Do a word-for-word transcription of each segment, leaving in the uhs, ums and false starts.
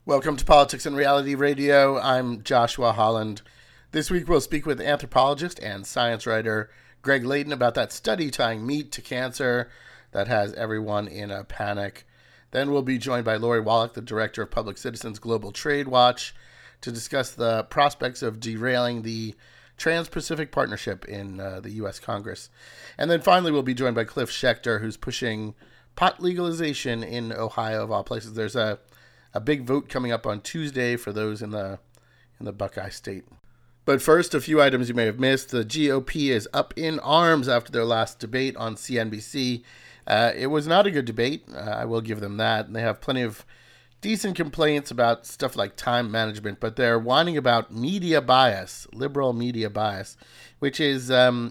Welcome to Politics and Reality Radio. I'm Joshua Holland. This week we'll speak with anthropologist and science writer Greg Layton about that study tying meat to cancer that has everyone in a panic. Then we'll be joined by Lori Wallach, the director of Public Citizens Global Trade Watch, to discuss the prospects of derailing the Trans-Pacific Partnership in uh, the U S Congress. And then finally we'll be joined by Cliff Schechter, who's pushing pot legalization in Ohio, of all places. There's a A big vote coming up on Tuesday for those in the in the Buckeye State. But first, a few items you may have missed. The G O P is up in arms after their last debate on C N B C. Uh, it was not a good debate. Uh, I will give them that. And they have plenty of decent complaints about stuff like time management, but they're whining about media bias, liberal media bias, which is um,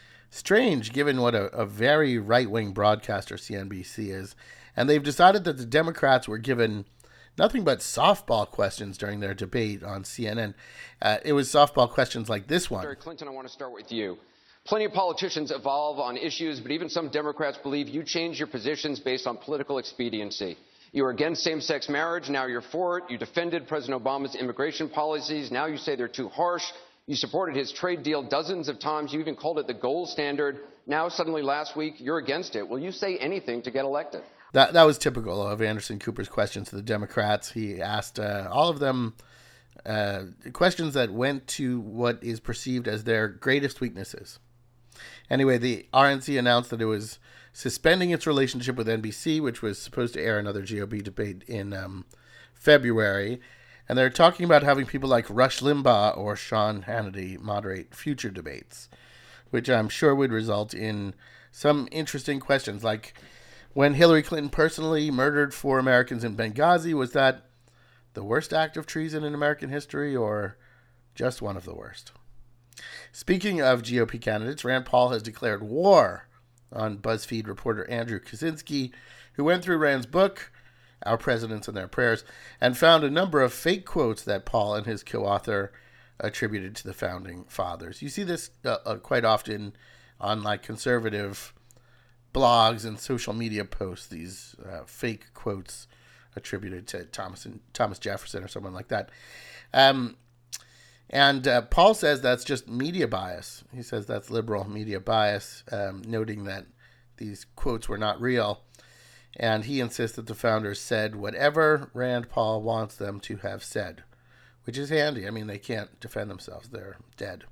strange given what a, a very right-wing broadcaster C N B C is. And they've decided that the Democrats were given nothing but softball questions during their debate on C N N. Uh, it was softball questions like this one. Secretary Clinton, I want to start with you. Plenty of politicians evolve on issues, but even some Democrats believe you change your positions based on political expediency. You were against same-sex marriage. Now you're for it. You defended President Obama's immigration policies. Now you say they're too harsh. You supported his trade deal dozens of times. You even called it the gold standard. Now, suddenly last week, you're against it. Will you say anything to get elected? That that was typical of Anderson Cooper's questions to the Democrats. He asked uh, all of them uh, questions that went to what is perceived as their greatest weaknesses. Anyway, the R N C announced that it was suspending its relationship with N B C, which was supposed to air another G O P debate in um, February. And they're talking about having people like Rush Limbaugh or Sean Hannity moderate future debates, which I'm sure would result in some interesting questions like, when Hillary Clinton personally murdered four Americans in Benghazi, was that the worst act of treason in American history or just one of the worst? Speaking of G O P candidates, Rand Paul has declared war on BuzzFeed reporter Andrew Kaczynski, who went through Rand's book, Our Presidents and Their Prayers, and found a number of fake quotes that Paul and his co-author attributed to the founding fathers. You see this uh, uh, quite often on like conservative blogs and social media posts, these uh, fake quotes attributed to Thomas and Thomas Jefferson or someone like that. Um, and uh, Paul says that's just media bias. He says that's liberal media bias, um, noting that these quotes were not real. And he insists that the founders said whatever Rand Paul wants them to have said, which is handy. I mean, they can't defend themselves. They're dead.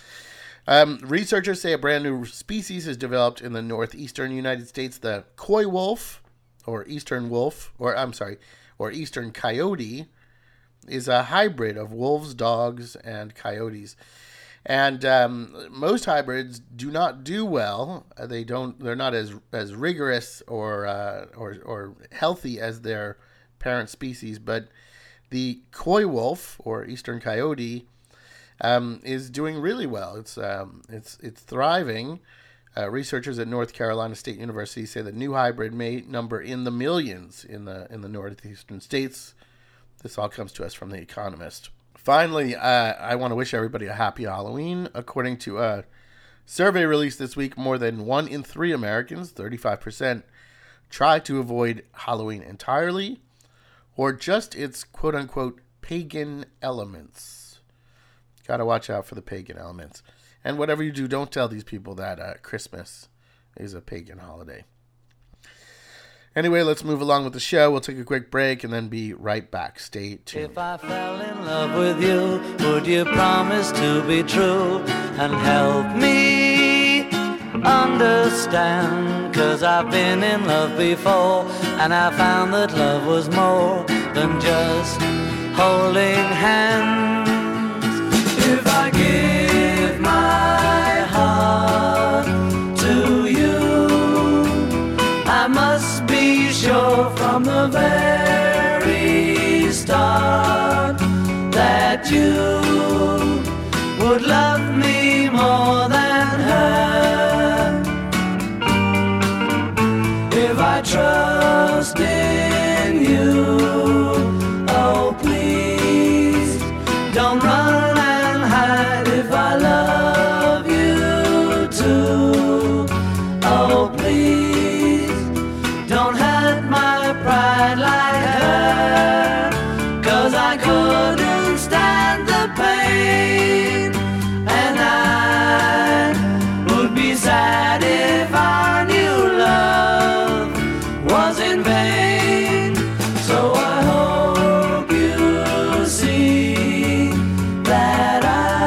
Um, researchers say a brand new species has developed in the northeastern United States. The coy wolf, or eastern wolf, or I'm sorry, or eastern coyote, is a hybrid of wolves, dogs, and coyotes. And um, most hybrids do not do well. They don't. They're not as as rigorous or uh, or or healthy as their parent species. But the coy wolf, or eastern coyote, Um, is doing really well. It's um, it's it's thriving. Uh, researchers at North Carolina State University say the new hybrid may number in the millions in the in the northeastern states. This all comes to us from The Economist. Finally, uh, I want to wish everybody a happy Halloween. According to a survey released this week, more than one in three Americans, thirty-five percent, try to avoid Halloween entirely, or just its quote-unquote pagan elements. Got to watch out for the pagan elements. And whatever you do, don't tell these people that uh, Christmas is a pagan holiday. Anyway, let's move along with the show. We'll take a quick break and then be right back. Stay tuned. If I fell in love with you, would you promise to be true and help me understand? 'Cause I've been in love before and I found that love was more than just holding hands. If I give my heart to you, I must be sure from the very start that you would love me more than her. If I trust in you, oh please don't run. If I love you too, oh please don't hurt my pride like her. 'Cause pain, and I would be sad if I knew love was in vain. So I hope you see that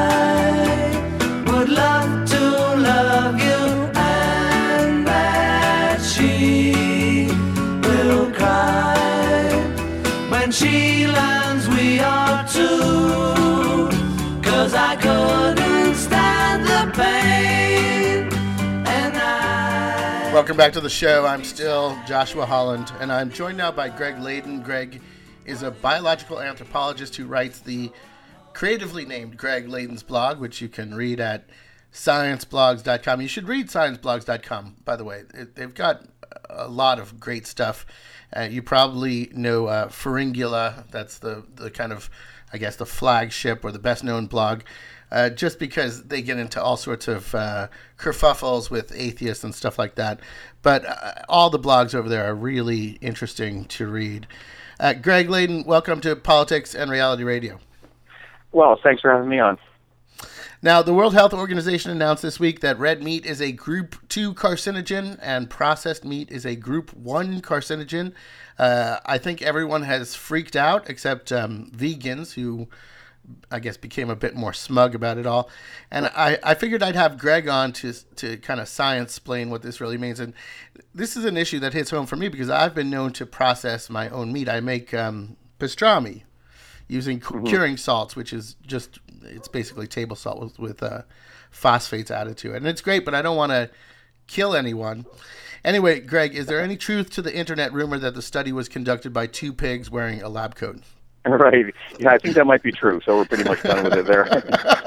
I would love to love you, and that she will cry when she learns we are two, 'cause I couldn't stand the pain, and I... Welcome back to the show. I'm still Joshua Holland, and I'm joined now by Greg Layden. Greg is a biological anthropologist who writes the creatively named Greg Layden's blog, which you can read at science blogs dot com. You should read science blogs dot com, by the way. It, they've got a lot of great stuff. Uh, you probably know uh, Pharyngula. That's the, the kind of, I guess, the flagship or the best-known blog, uh, just because they get into all sorts of uh, kerfuffles with atheists and stuff like that. But uh, all the blogs over there are really interesting to read. Uh, Greg Layden, welcome to Politics and Reality Radio. Well, thanks for having me on. Now, the World Health Organization announced this week that red meat is a group two carcinogen and processed meat is a group one carcinogen. Uh, I think everyone has freaked out except um, vegans who, I guess, became a bit more smug about it all. And I, I figured I'd have Greg on to to kind of science-plain what this really means. And this is an issue that hits home for me because I've been known to process my own meat. I make um, pastrami using mm-hmm. curing salts, which is just, it's basically table salt with, with uh, phosphates added to it. And it's great, but I don't want to kill anyone. Anyway, Greg, is there any truth to the internet rumor that the study was conducted by two pigs wearing a lab coat? Right. Yeah, I think that might be true. So we're pretty much done with it there.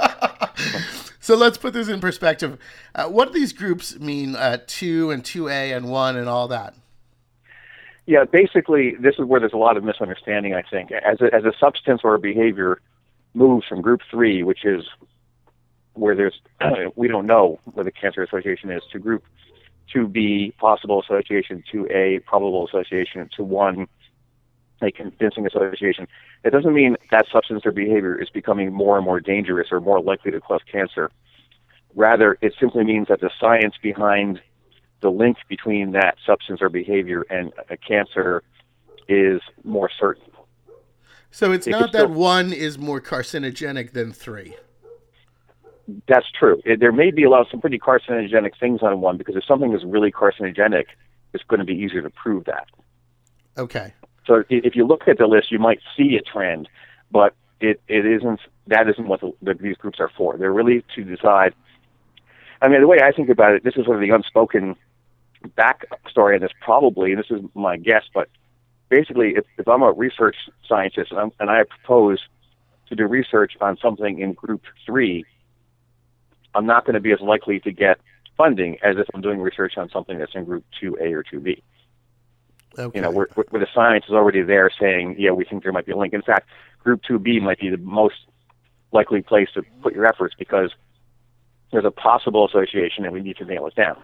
So let's put this in perspective. Uh, what do these groups mean, uh, two and two A and one and all that? Yeah, basically, this is where there's a lot of misunderstanding, I think. As a, as a substance or a behavior moves from group three, which is where there's, we don't know what the cancer association is, to group two B, possible association, two A, probable association, to one, a convincing association. It doesn't mean that substance or behavior is becoming more and more dangerous or more likely to cause cancer. Rather, it simply means that the science behind the link between that substance or behavior and a cancer is more certain. So it's it not that still, one is more carcinogenic than three. That's true. It, there may be a lot of some pretty carcinogenic things on one, because if something is really carcinogenic, it's going to be easier to prove that. Okay. So if you look at the list, you might see a trend, but it, it isn't. That isn't what the, the, these groups are for. They're really to decide. I mean, the way I think about it, this is sort of the unspoken backstory on this, probably, and this is my guess, but basically, if, if I'm a research scientist and, I'm, and I propose to do research on something in group three, I'm not going to be as likely to get funding as if I'm doing research on something that's in group two A or two B. Okay. You know, where, where the science is already there saying, yeah, we think there might be a link. In fact, group two B might be the most likely place to put your efforts because there's a possible association and we need to nail it down.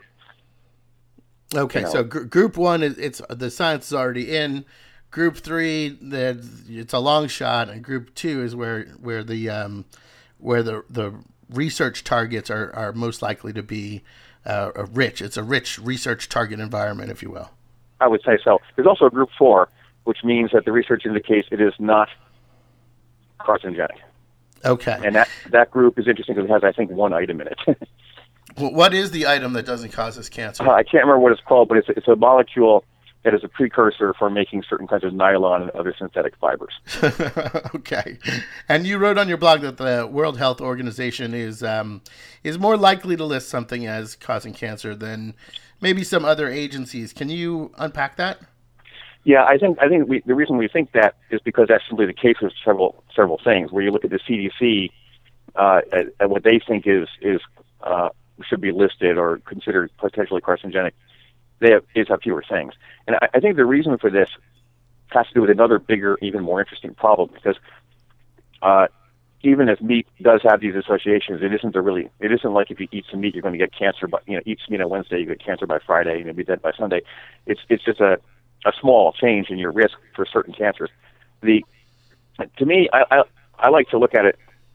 Okay, you know, so gr- group one is it's the science is already in. Group three, the it's a long shot, and group two is where where the um, where the the research targets are, are most likely to be uh, a rich. It's a rich research target environment, if you will. I would say so. There's also a group four, which means that the research indicates it is not carcinogenic. Okay, and that that group is interesting because it has, I think, one item in it. What is the item that doesn't cause us cancer? Uh, I can't remember what it's called, but it's it's a molecule that is a precursor for making certain kinds of nylon and other synthetic fibers. Okay. And you wrote on your blog that the World Health Organization is um, is more likely to list something as causing cancer than maybe some other agencies. Can you unpack that? Yeah, I think I think we, the reason we think that is because that's simply the case with several several things. Where you look at the C D C, uh, at, at what they think is is uh, should be listed or considered potentially carcinogenic, they have, is have fewer things. And I, I think the reason for this has to do with another bigger, even more interesting problem, because uh, even if meat does have these associations, it isn't a really, it isn't like if you eat some meat, you're going to get cancer, but you know, eat some meat on Wednesday, you get cancer by Friday, and you'll be dead by Sunday. It's it's just a, a small change in your risk for certain cancers. The to me, I, I I like to look at it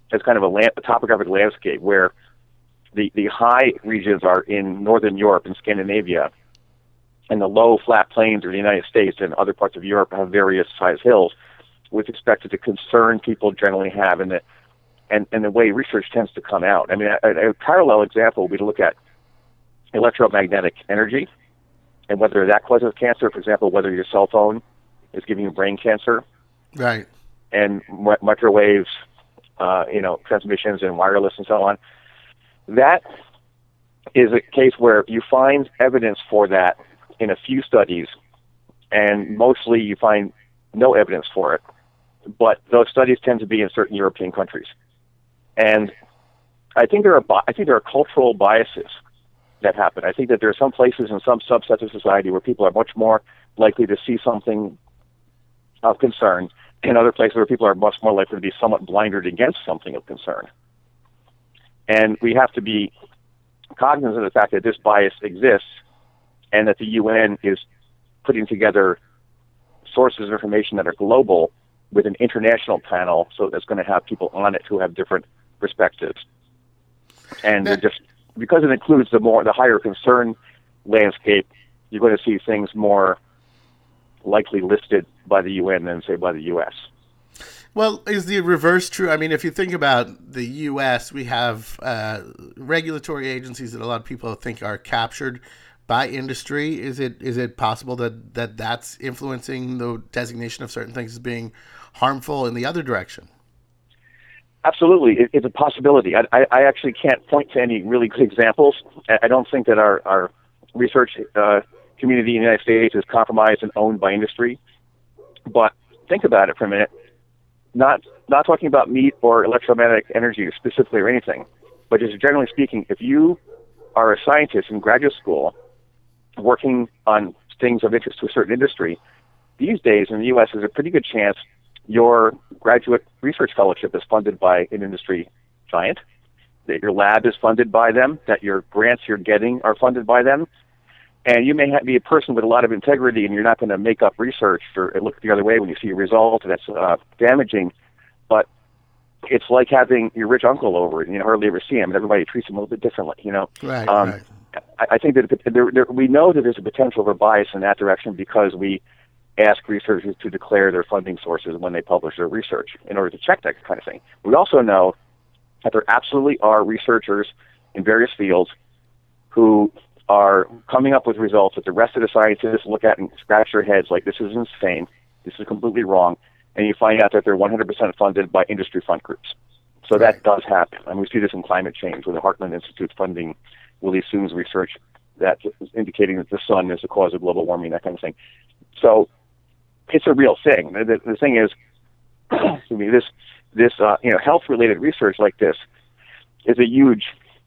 as kind of a, land, a topographic landscape where the, the high regions are in northern Europe and Scandinavia, and the low flat plains of the United States and other parts of Europe have various size hills, with respect to the concern people generally have and the, and, and the way research tends to come out. I mean, a, a parallel example would be to look at electromagnetic energy and whether that causes cancer. For example, whether your cell phone is giving you brain cancer. Right. And mi- microwaves, uh, you know, transmissions and wireless and so on. That is a case where you find evidence for that in a few studies, and mostly you find no evidence for it. But those studies tend to be in certain European countries. And I think there are bi- I think there are cultural biases that happen. I think that there are some places in some subsets of society where people are much more likely to see something of concern, and other places where people are much more likely to be somewhat blinded against something of concern. And we have to be cognizant of the fact that this bias exists and that the U N is putting together sources of information that are global with an international panel, so that's going to have people on it who have different perspectives. And they're just because it includes the more the higher concern landscape, you're going to see things more likely listed by the U N than, say, by the U S. Well, is the reverse true? I mean, if you think about the U S, we have uh, regulatory agencies that a lot of people think are captured by industry. Is it is it possible that, that that's influencing the designation of certain things as being harmful in the other direction? Absolutely. It, it's a possibility. I, I, I actually can't point to any really good examples. I, I don't think that our, our research uh, community in the United States is compromised and owned by industry. But think about it for a minute. Not not talking about meat or electromagnetic energy specifically or anything, but just generally speaking, if you are a scientist in graduate school working on things of interest to a certain industry, these days in the U S there's a pretty good chance your graduate research fellowship is funded by an industry giant, that your lab is funded by them, that your grants you're getting are funded by them. And you may have, be a person with a lot of integrity, and you're not going to make up research or look the other way when you see a result that's uh, damaging. But it's like having your rich uncle over, and you hardly ever see him, and everybody treats him a little bit differently. You know, right? Um, right. I, I think that there, there, we know that there's a potential for bias in that direction because we ask researchers to declare their funding sources when they publish their research in order to check that kind of thing. We also know that there absolutely are researchers in various fields who are coming up with results that the rest of the scientists look at and scratch their heads like, this is insane, this is completely wrong, and you find out that they're one hundred percent funded by industry fund groups. So right. That does happen. And we see this in climate change, where the Heartland Institute funding Willie Soon's research that is indicating that the sun is the cause of global warming, that kind of thing. So it's a real thing. The, the thing is, excuse me, this, this uh, you know, health-related research like this is a huge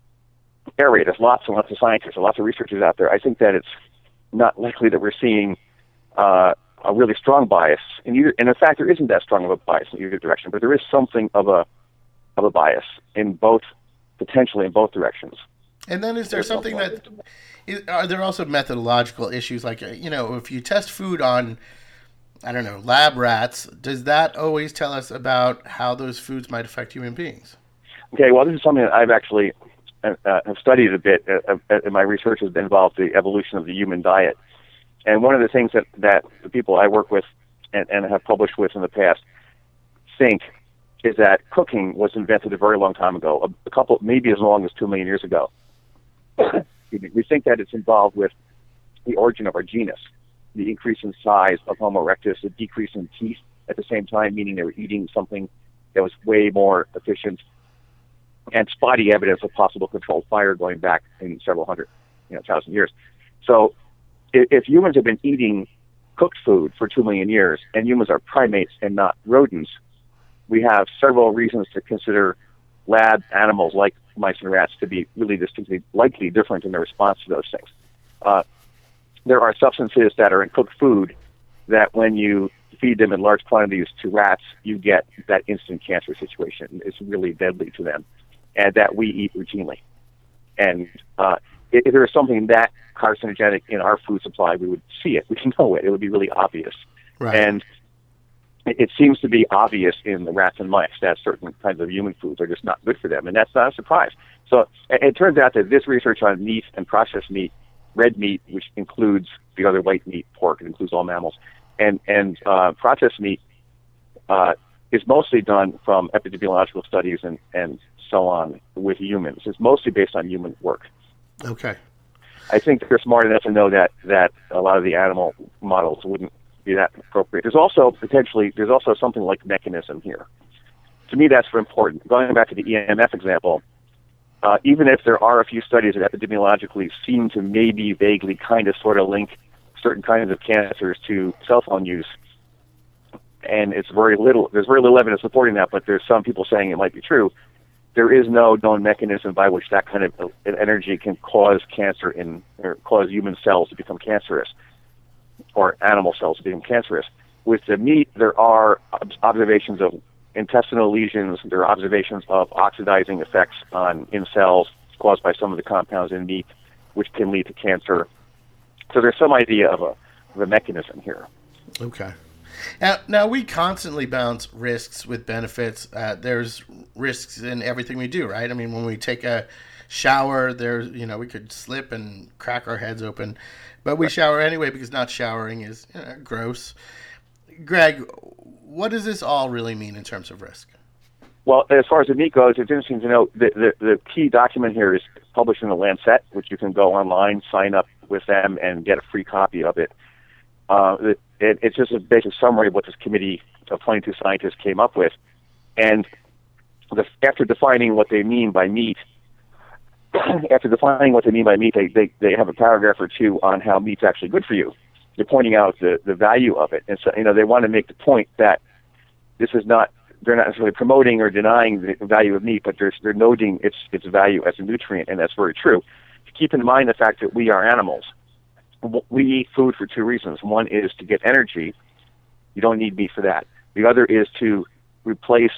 area. There's lots and lots of scientists and lots of researchers out there. I think that it's not likely that we're seeing uh, a really strong bias in either. And in fact, there isn't that strong of a bias in either direction, but there is something of a of a bias in both, potentially in both directions. And then is there something that, is, are there also methodological issues? Like, you know, if you test food on, I don't know, lab rats, does that always tell us about how those foods might affect human beings? Okay, well, this is something that I've actually uh, have studied a bit. Uh, uh, my research has been involved in the evolution of the human diet. And one of the things that, that the people I work with and, and have published with in the past think is that cooking was invented a very long time ago, a, a couple, maybe as long as two million years ago. We think that it's involved with the origin of our genus, the increase in size of Homo erectus, the decrease in teeth at the same time, meaning they were eating something that was way more efficient, and spotty evidence of possible controlled fire going back in several hundred, you know, thousand years. So if, if humans have been eating cooked food for two million years, and humans are primates and not rodents, we have several reasons to consider lab animals like mice and rats to be really distinctly likely different in their response to those things. Uh, there are substances that are in cooked food that when you feed them in large quantities to rats, you get that instant cancer situation. It's really deadly to them, and that we eat routinely. And uh, if, if there is something that carcinogenic in our food supply, we would see it. We can know it. It would be really obvious. Right. And it, it seems to be obvious in the rats and mice that certain kinds of human foods are just not good for them, and that's not a surprise. So it, it turns out that this research on meat and processed meat, red meat, which includes the other white meat, pork, it includes all mammals, and, and uh, processed meat uh, is mostly done from epidemiological studies and, and so on with humans. It's mostly based on human work. Okay. I think they're smart enough to know that, that a lot of the animal models wouldn't be that appropriate. There's also potentially, there's also something like mechanism here. To me, that's important. Going back to the E M F example, uh, even if there are a few studies that epidemiologically seem to maybe vaguely kind of sort of link certain kinds of cancers to cell phone use, and it's very little, there's very little evidence supporting that, but there's some people saying it might be true. There is no known mechanism by which that kind of energy can cause cancer in, or cause human cells to become cancerous, or animal cells to become cancerous. With the meat, there are observations of intestinal lesions, there are observations of oxidizing effects on in cells caused by some of the compounds in meat, which can lead to cancer. So there's some idea of a, of a mechanism here. Okay. Now, now, we constantly balance risks with benefits. Uh, there's risks in everything we do, right? I mean, when we take a shower, there's, you know, we could slip and crack our heads open, but we shower anyway because not showering is, you know, gross. Greg, what does this all really mean in terms of risk? Well, as far as the meat goes, it's interesting to note the, the, the key document here is published in the Lancet, which you can go online, sign up with them, and get a free copy of it. Uh, it, it it's just a basic summary of what this committee of twenty-two scientists came up with. And the, after defining what they mean by meat, after defining what they mean by meat, they, they, they have a paragraph or two on how meat's actually good for you. They're pointing out the, the value of it. And so, you know, they want to make the point that this is not, they're not necessarily promoting or denying the value of meat, but they're, they're noting its, its value as a nutrient, and that's very true. Keep in mind the fact that we are animals. We eat food for two reasons. One is to get energy. You don't need meat for that. The other is to replace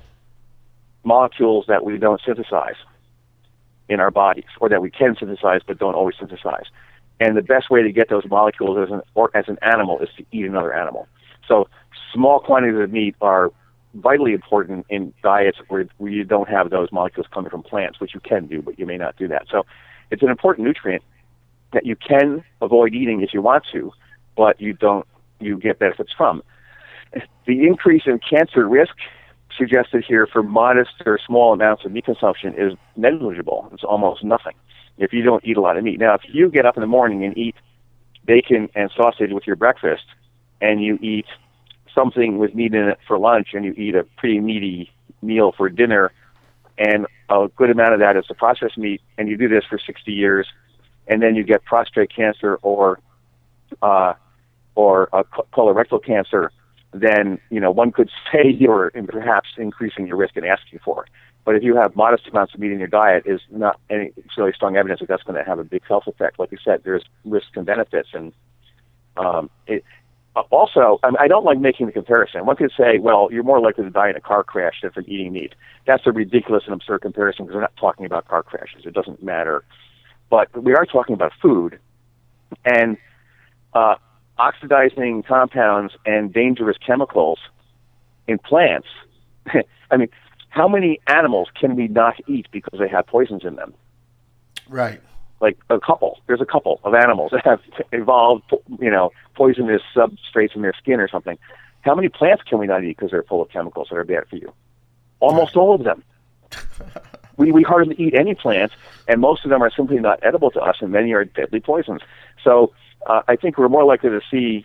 molecules that we don't synthesize in our bodies, or that we can synthesize but don't always synthesize. And the best way to get those molecules as an, or as an animal is to eat another animal. So small quantities of meat are vitally important in diets where, where you don't have those molecules coming from plants, which you can do, but you may not do that. So it's an important nutrient that you can avoid eating if you want to, but you don't, you get benefits from. The increase in cancer risk suggested here for modest or small amounts of meat consumption is negligible. It's almost nothing if you don't eat a lot of meat. Now, if you get up in the morning and eat bacon and sausage with your breakfast, and you eat something with meat in it for lunch, and you eat a pretty meaty meal for dinner, and a good amount of that is the processed meat, and you do this for sixty years, and then you get prostate cancer or uh, or a colorectal cancer, then, you know, one could say you're perhaps increasing your risk and asking for it. But if you have modest amounts of meat in your diet, is not any really strong evidence that that's going to have a big health effect. Like you said, there's risks and benefits, and um, it, also, I, mean, I don't like making the comparison. One could say, well, you're more likely to die in a car crash than from eating meat. That's a ridiculous and absurd comparison because we're not talking about car crashes. It doesn't matter. But we are talking about food, and uh, oxidizing compounds and dangerous chemicals in plants. I mean, how many animals can we not eat because they have poisons in them? Right. Like a couple. There's a couple of animals that have evolved, you know, poisonous substrates in their skin or something. How many plants can we not eat because they're full of chemicals that are bad for you? Almost all of them. We we hardly eat any plants, and most of them are simply not edible to us, and many are deadly poisons. So uh, I think we're more likely to see.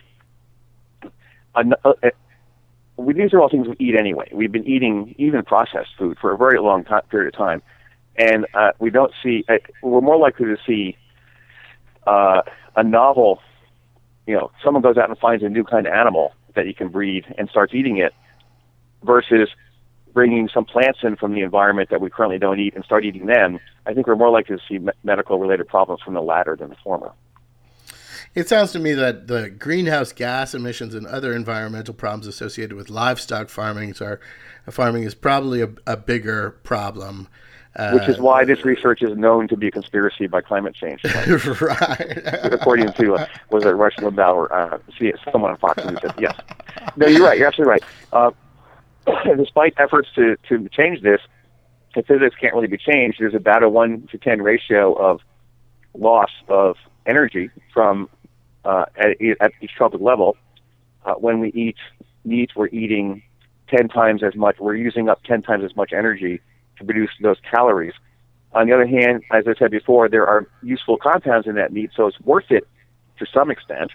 A, a, a, we, these are all things we eat anyway. We've been eating even processed food for a very long time, period of time, and uh, we don't see. Uh, we're more likely to see uh, a novel. You know, someone goes out and finds a new kind of animal that you can breed and starts eating it, versus bringing some plants in from the environment that we currently don't eat and start eating them. I think we're more likely to see me- medical-related problems from the latter than the former. It sounds to me that the greenhouse gas emissions and other environmental problems associated with livestock farming are farming is probably a, a bigger problem. Uh, Which is why this research is known to be a conspiracy by climate change. Right? right. According to, uh, was it Rush Limbaugh or uh, see, someone on Fox News said, yes. No, you're right. You're absolutely right. Uh, despite efforts to, to change this, the physics can't really be changed. There's about a one to ten ratio of loss of energy from uh, at, at each tropic level. Uh, when we eat meat, we're eating ten times as much. We're using up ten times as much energy to produce those calories. On the other hand, as I said before, there are useful compounds in that meat, so it's worth it to some extent.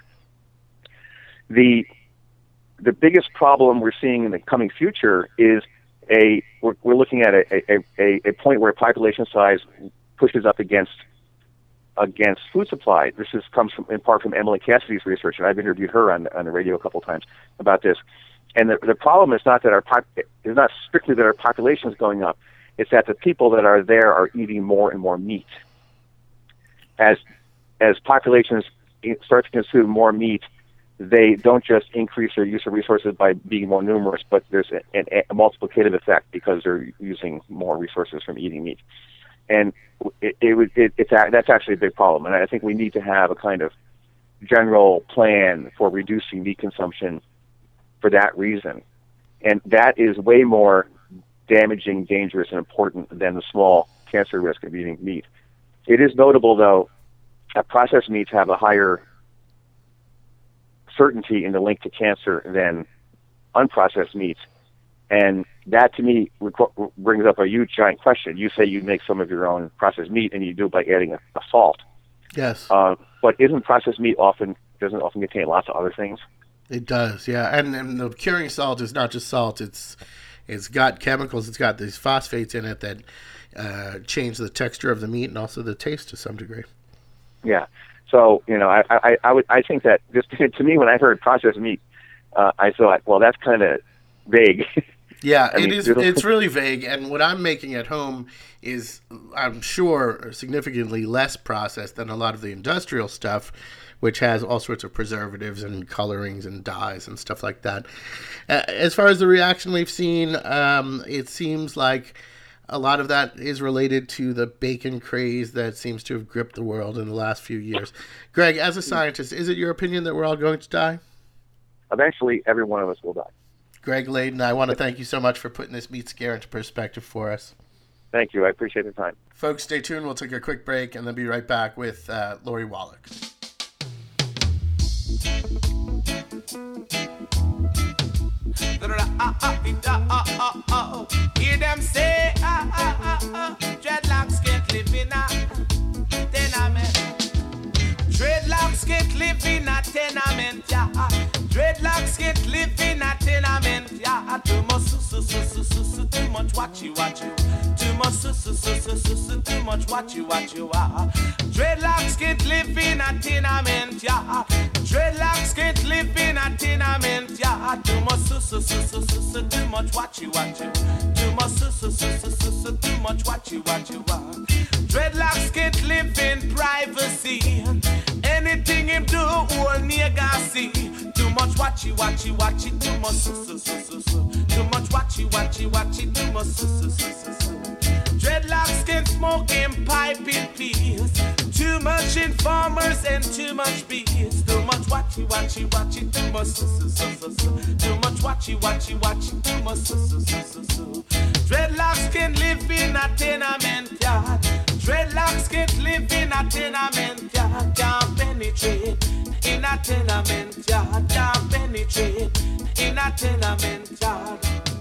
The the biggest problem we're seeing in the coming future is a we're, we're looking at a, a, a, a point where population size pushes up against against food supply. This is comes from in part from Emily Cassidy's research, and I've interviewed her on on the radio a couple of times about this. And the the problem is not that our pop, is not strictly that our population is going up. It's that the people that are there are eating more and more meat. As as populations start to consume more meat, they don't just increase their use of resources by being more numerous, but there's a, a, a multiplicative effect because they're using more resources from eating meat. And it, it, it, it's a, that's actually a big problem. And I think we need to have a kind of general plan for reducing meat consumption for that reason. And that is way more damaging, dangerous, and important than the small cancer risk of eating meat. It is notable, though, that processed meats have a higher certainty in the link to cancer than unprocessed meats. And that, to me, reco- brings up a huge, giant question. You say you make some of your own processed meat, and you do it by adding a, a salt. Yes. Uh, but isn't processed meat often, doesn't often contain lots of other things? It does, yeah. And, and the curing salt is not just salt. It's It's got chemicals. It's got these phosphates in it that uh, change the texture of the meat and also the taste to some degree. Yeah. So, you know, I I, I would I think that just to me when I heard processed meat, uh, I thought, well, that's kind of vague. Yeah, I it mean, is. it'll- It's really vague. And what I'm making at home is, I'm sure, significantly less processed than a lot of the industrial stuff, which has all sorts of preservatives and colorings and dyes and stuff like that. Uh, as far as the reaction we've seen, um, it seems like a lot of that is related to the bacon craze that seems to have gripped the world in the last few years. Greg, as a scientist, is it your opinion that we're all going to die? Eventually, every one of us will die. Greg Layden, I want to thank you so much for putting this meat scare into perspective for us. Thank you. I appreciate the time. Folks, stay tuned. We'll take a quick break and then be right back with uh, Lori Wallach. Hear them say, ah, ah, ah, ah, dreadlocks can't live in a tenement. Dreadlocks can't live in a tenement, yeah. Dreadlocks can't live in a tenement, yeah. Too much, su, su, su, su, su, su, too much, watch you, watch you. Too much, su, su, su, su, su, su, too much, watch you, watch you, ah. Dreadlocks can't live in a tenement, yeah. Dreadlocks can't live in a tenement, yeah. Too much, su, su, su, su, su, su, too much, watch you, watch you. Too much, su, su, su, su, su, su, too much, watch you, watch you, ah. Dreadlocks can't live in privacy. Anything him do, all nigga see. Too much watchy, watchy, watchy, too much su, su, su, su, su. Too much watchy, watchy, watchy, too much su, su, su, su, su. Dreadlocks can smoke and pipe in peace. Too much informers and too much bees. Too much watchy, watchy, watchy, too much su, su, su, su, su. Too much watchy, watchy, watchy, too much su, su, su, su, su. Dreadlocks can live in a tenement yard. Dreadlocks can't live in a tenement yard. Can't penetrate in a tenement yard. Can't penetrate in a tenement yard.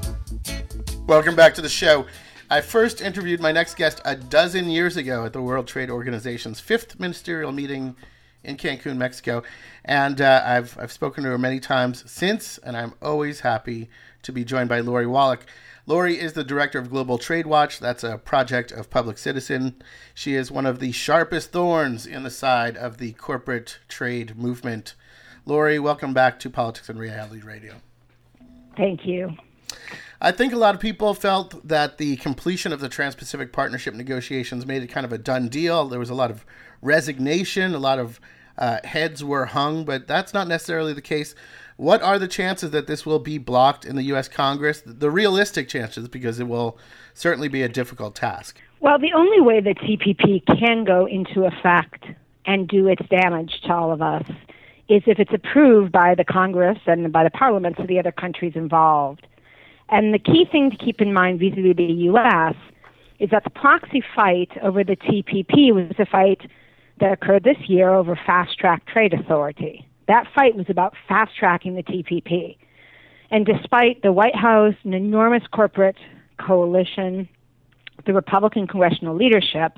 Welcome back to the show. I first interviewed my next guest a dozen years ago at the World Trade Organization's fifth ministerial meeting in Cancun, Mexico. And uh, I've, I've spoken to her many times since, and I'm always happy to be joined by Lori Wallach. Lori is the director of Global Trade Watch. That's a project of Public Citizen. She is one of the sharpest thorns in the side of the corporate trade movement. Lori, welcome back to Politics and Reality Radio. Thank you. I think a lot of people felt that the completion of the Trans-Pacific Partnership negotiations made it kind of a done deal. There was a lot of resignation, a lot of uh, heads were hung, but that's not necessarily the case. What are the chances that this will be blocked in the U S Congress? The realistic chances, because it will certainly be a difficult task. Well, the only way the T P P can go into effect and do its damage to all of us is if it's approved by the Congress and by the parliaments of the other countries involved. And the key thing to keep in mind vis-a-vis the U S is that the proxy fight over the T P P was a fight that occurred this year over fast-track trade authority. That fight was about fast-tracking the T P P. And despite the White House, an enormous corporate coalition, the Republican congressional leadership,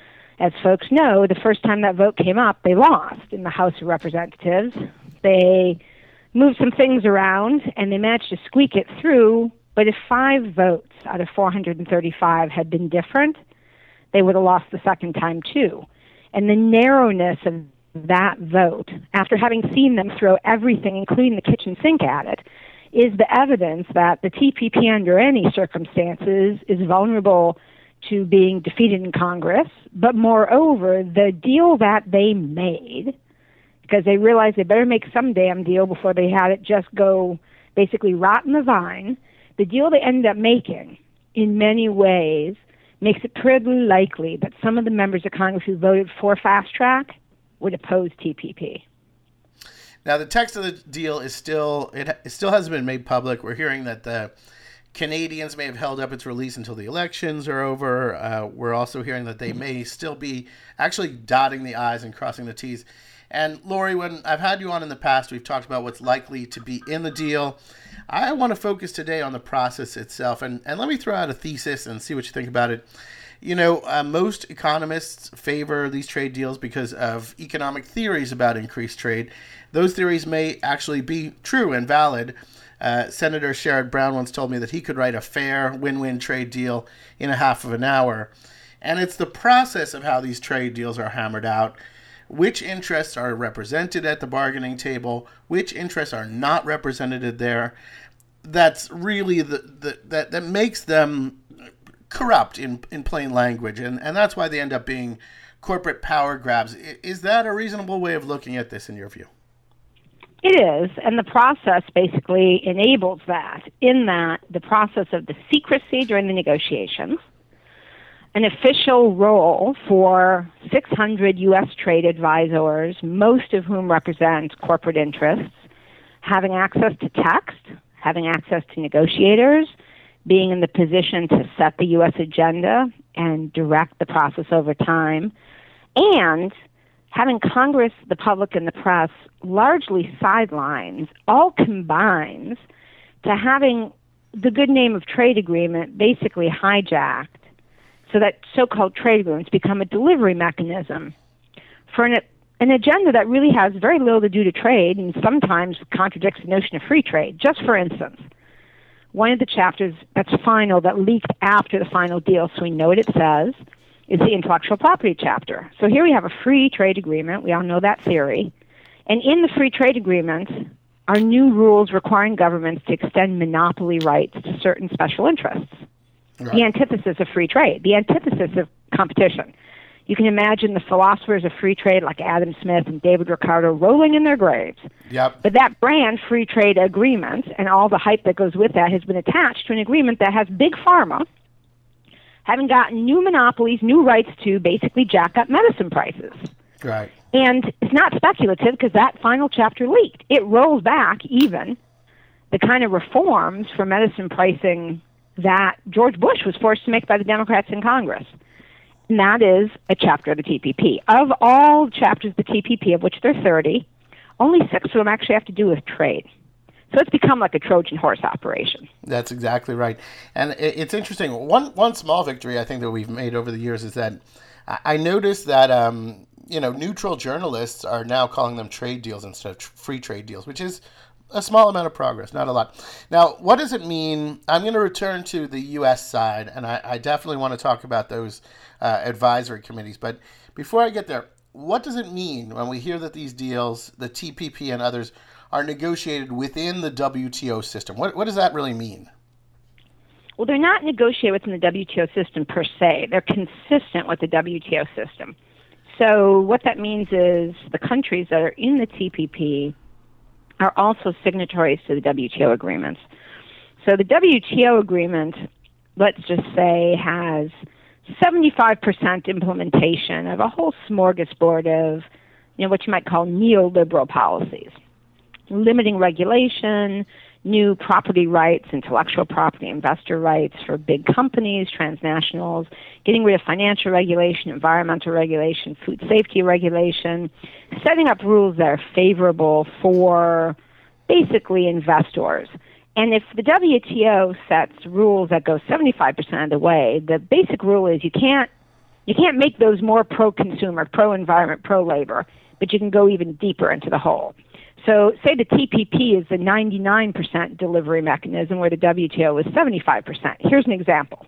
as folks know, the first time that vote came up, they lost in the House of Representatives. They moved some things around, and they managed to squeak it through. But if five votes out of four hundred thirty-five had been different, they would have lost the second time, too. And the narrowness of that vote, after having seen them throw everything, including the kitchen sink, at it, is the evidence that the T P P, under any circumstances, is vulnerable to being defeated in Congress. But moreover, the deal that they made, because they realized they better make some damn deal before they had it just go basically rot in the vine, the deal they ended up making, in many ways, makes it pretty likely that some of the members of Congress who voted for fast track would oppose T P P. Now, the text of the deal is still, it, it still hasn't been made public. We're hearing that the Canadians may have held up its release until the elections are over. Uh, we're also hearing that they may still be actually dotting the I's and crossing the T's. And Lori, when I've had you on in the past, we've talked about what's likely to be in the deal. I want to focus today on the process itself. And, and let me throw out a thesis and see what you think about it. You know, uh, most economists favor these trade deals because of economic theories about increased trade. Those theories may actually be true and valid. Uh, Senator Sherrod Brown once told me that he could write a fair win-win trade deal in a half of an hour. And it's the process of how these trade deals are hammered out, which interests are represented at the bargaining table, which interests are not represented there, that's really the, the that, that makes them corrupt in, in plain language. And, and that's why they end up being corporate power grabs. Is that a reasonable way of looking at this in your view? It is, and the process basically enables that, in that the process of the secrecy during the negotiations, an official role for six hundred U S trade advisors, most of whom represent corporate interests, having access to text, having access to negotiators, being in the position to set the U S agenda and direct the process over time, and having Congress, the public, and the press largely sidelines, all combines to having the good name of trade agreement basically hijacked so that so-called trade agreements become a delivery mechanism for an, an agenda that really has very little to do to trade and sometimes contradicts the notion of free trade. Just for instance, one of the chapters that's final, that leaked after the final deal, so we know what it says, is the intellectual property chapter. So here we have a free trade agreement. We all know that theory. And in the free trade agreement are new rules requiring governments to extend monopoly rights to certain special interests. Right. The antithesis of free trade, the antithesis of competition. You can imagine the philosophers of free trade like Adam Smith and David Ricardo rolling in their graves. Yep. But that brand, free trade agreement, and all the hype that goes with that has been attached to an agreement that has Big Pharma having gotten new monopolies, new rights to basically jack up medicine prices. Right. And it's not speculative because that final chapter leaked. It rolls back even the kind of reforms for medicine pricing that George Bush was forced to make by the Democrats in Congress. And that is a chapter of the T P P. Of all chapters of the T P P, of which there are thirty, only six of them actually have to do with trade. So it's become like a Trojan horse operation. That's exactly right. And it's interesting. One one small victory I think that we've made over the years is that I noticed that um, you know, neutral journalists are now calling them trade deals instead of free trade deals, which is a small amount of progress, not a lot. Now, what does it mean? I'm going to return to the U S side, and I, I definitely want to talk about those uh, advisory committees. But before I get there, what does it mean when we hear that these deals, the T P P and others, are negotiated within the W T O system? What, what does that really mean? Well, they're not negotiated within the W T O system per se. They're consistent with the W T O system. So what that means is the countries that are in the T P P are also signatories to the W T O agreements. So the W T O agreement, let's just say, has seventy-five percent implementation of a whole smorgasbord of, you know, what you might call neoliberal policies, limiting regulation, new property rights, intellectual property, investor rights for big companies, transnationals, getting rid of financial regulation, environmental regulation, food safety regulation, setting up rules that are favorable for basically investors. And if the W T O sets rules that go seventy-five percent of the way, the basic rule is you can't you can't make those more pro-consumer, pro-environment, pro-labor, but you can go even deeper into the hole. So say the T P P is the ninety-nine percent delivery mechanism where the W T O is seventy-five percent. Here's an example.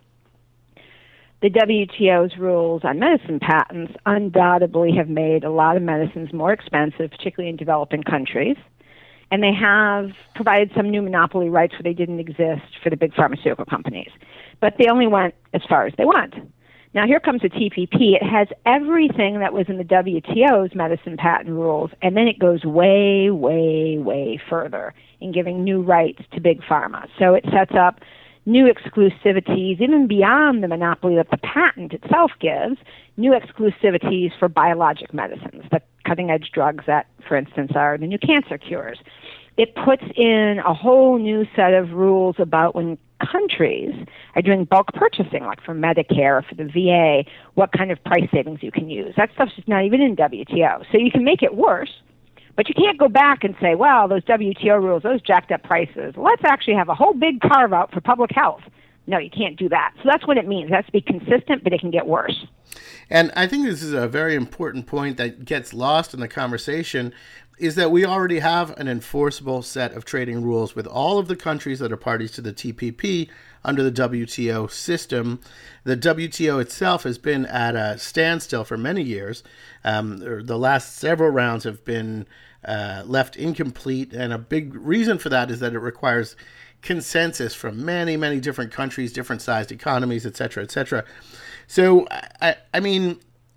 The W T O's rules on medicine patents undoubtedly have made a lot of medicines more expensive, particularly in developing countries. And they have provided some new monopoly rights where they didn't exist for the big pharmaceutical companies. But they only went as far as they went. Now here comes the T P P. It has everything that was in the W T O's medicine patent rules, and then it goes way, way, way further in giving new rights to big pharma. So it sets up new exclusivities, even beyond the monopoly that the patent itself gives, new exclusivities for biologic medicines, the cutting-edge drugs that, for instance, are the new cancer cures. It puts in a whole new set of rules about when countries are doing bulk purchasing, like for Medicare or for the V A, what kind of price savings you can use. That stuff's just not even in W T O. So you can make it worse, but you can't go back and say, well, those W T O rules, those jacked up prices, let's actually have a whole big carve-out for public health. No, you can't do that. So that's what it means. It has to be consistent, but it can get worse. And I think this is a very important point that gets lost in the conversation, is that we already have an enforceable set of trading rules with all of the countries that are parties to the T P P under the W T O system. The W T O itself has been at a standstill for many years. Um, the last several rounds have been uh, left incomplete, and a big reason for that is that it requires consensus from many, many different countries, different sized economies, et cetera, et cetera. So, I, I mean,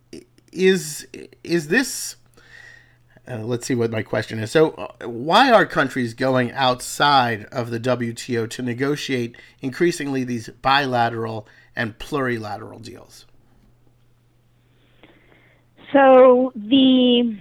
is is this... Uh, let's see what my question is. So uh, why are countries going outside of the W T O to negotiate increasingly these bilateral and plurilateral deals? So the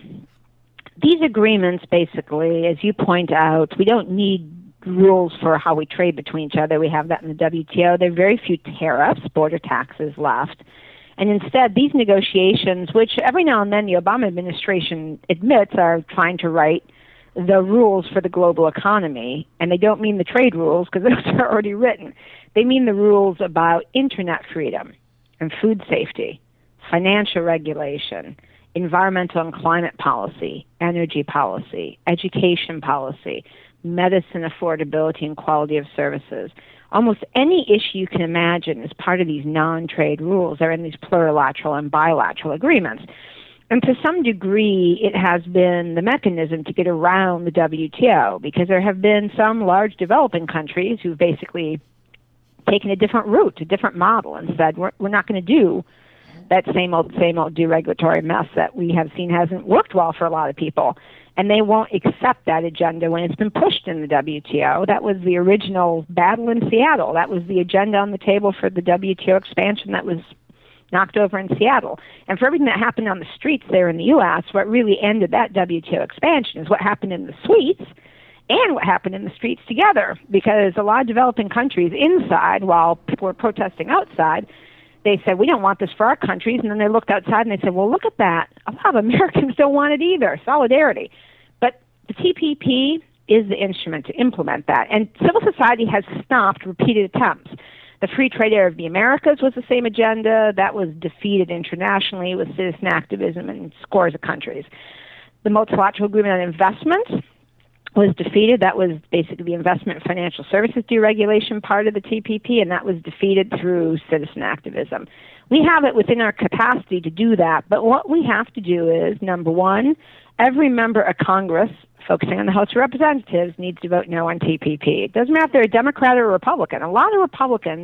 these agreements, basically, as you point out, we don't need rules for how we trade between each other. We have that in the W T O. There are very few tariffs, border taxes left. And instead, these negotiations, which every now and then the Obama administration admits are trying to write the rules for the global economy, and they don't mean the trade rules because those are already written. They mean the rules about internet freedom and food safety, financial regulation, environmental and climate policy, energy policy, education policy, medicine affordability and quality of services. Almost any issue you can imagine as part of these non-trade rules are in these plurilateral and bilateral agreements. And to some degree, it has been the mechanism to get around the W T O because there have been some large developing countries who've basically taken a different route, a different model, and said, we're, we're not going to do that same old, same old deregulatory mess that we have seen hasn't worked well for a lot of people. And they won't accept that agenda when it's been pushed in the W T O. That was the original battle in Seattle. That was the agenda on the table for the W T O expansion that was knocked over in Seattle. And for everything that happened on the streets there in the U S, what really ended that W T O expansion is what happened in the suites and what happened in the streets together. Because a lot of developing countries inside, while people were protesting outside, they said, we don't want this for our countries. And then they looked outside and they said, well, look at that. A lot of Americans don't want it either. Solidarity. But the T P P is the instrument to implement that. And civil society has stopped repeated attempts. The Free Trade Area of the Americas was the same agenda. That was defeated internationally with citizen activism in scores of countries. The Multilateral Agreement on Investment was defeated. That was basically the investment and financial services deregulation part of the T P P, and that was defeated through citizen activism. We have it within our capacity to do that, but what we have to do is, number one, every member of Congress, focusing on the House of Representatives, needs to vote no on T P P. It doesn't matter if they're a Democrat or a Republican. A lot of Republicans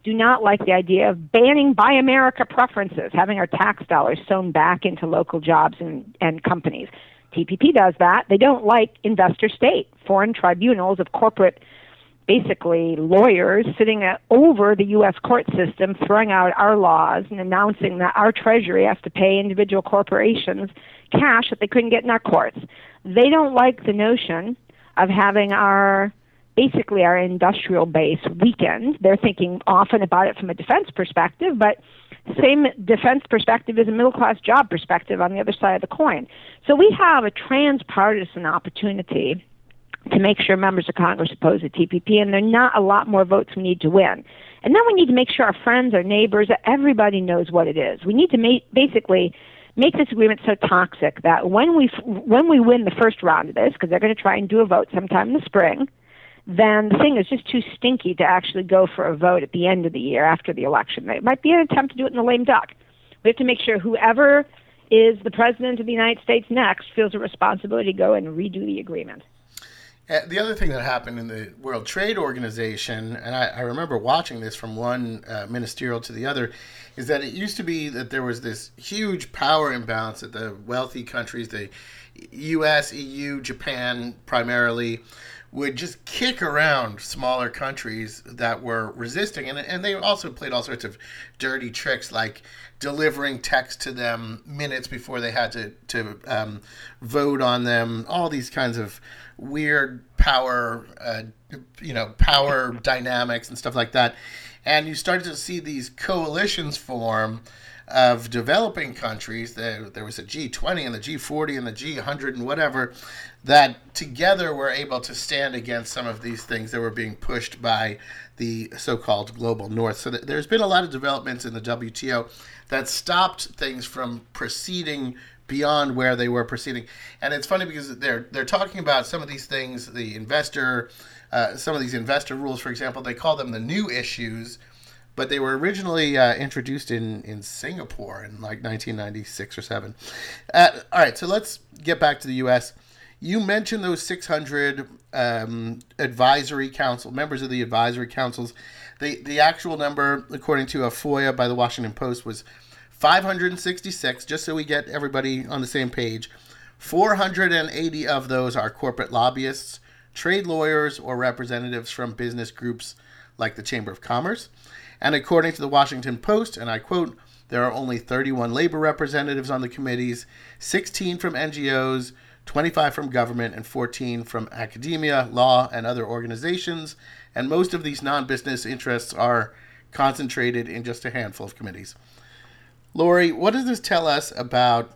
do not like the idea of banning Buy America preferences, having our tax dollars sewn back into local jobs and, and companies. T P P does that. They don't like investor state, foreign tribunals of corporate, basically lawyers sitting over the U S court system, throwing out our laws and announcing that our Treasury has to pay individual corporations cash that they couldn't get in our courts. They don't like the notion of having our, basically our industrial base weakened. They're thinking often about it from a defense perspective, but same defense perspective is a middle-class job perspective on the other side of the coin. So we have a transpartisan opportunity to make sure members of Congress oppose the T P P, and there are not a lot more votes we need to win. And then we need to make sure our friends, our neighbors, that everybody knows what it is. We need to make, basically make this agreement so toxic that when we when we win the first round of this, because they're going to try and do a vote sometime in the spring, then the thing is just too stinky to actually go for a vote at the end of the year after the election. It might be an attempt to do it in the lame duck. We have to make sure whoever is the president of the United States next feels a responsibility to go and redo the agreement. Uh, the other thing that happened in the World Trade Organization, and I, I remember watching this from one uh, ministerial to the other, is that it used to be that there was this huge power imbalance that the wealthy countries, the U S, E U, Japan primarily, would just kick around smaller countries that were resisting. And, and they also played all sorts of dirty tricks, like delivering text to them minutes before they had to, to um, vote on them, all these kinds of weird power, uh, you know, power dynamics and stuff like that. And you started to see these coalitions form of developing countries. There, there was a G twenty and the G forty and the G one hundred and whatever, that together were able to stand against some of these things that were being pushed by the so-called global north. So th- there's been a lot of developments in the W T O that stopped things from proceeding beyond where they were proceeding. And it's funny because they're they're talking about some of these things, the investor, uh, some of these investor rules, for example, they call them the new issues, but they were originally uh, introduced in, in Singapore in like nineteen ninety-six or seven. Uh, all right, so let's get back to the U S. You mentioned those six hundred um, advisory council, members of the advisory councils. The, the actual number, according to a FOIA by the Washington Post, was five hundred sixty-six, just so we get everybody on the same page. four hundred eighty of those are corporate lobbyists, trade lawyers, or representatives from business groups like the Chamber of Commerce. And according to the Washington Post, and I quote, there are only thirty-one labor representatives on the committees, sixteen from N G Os, twenty-five from government, and fourteen from academia, law, and other organizations. And most of these non-business interests are concentrated in just a handful of committees. Lori, what does this tell us about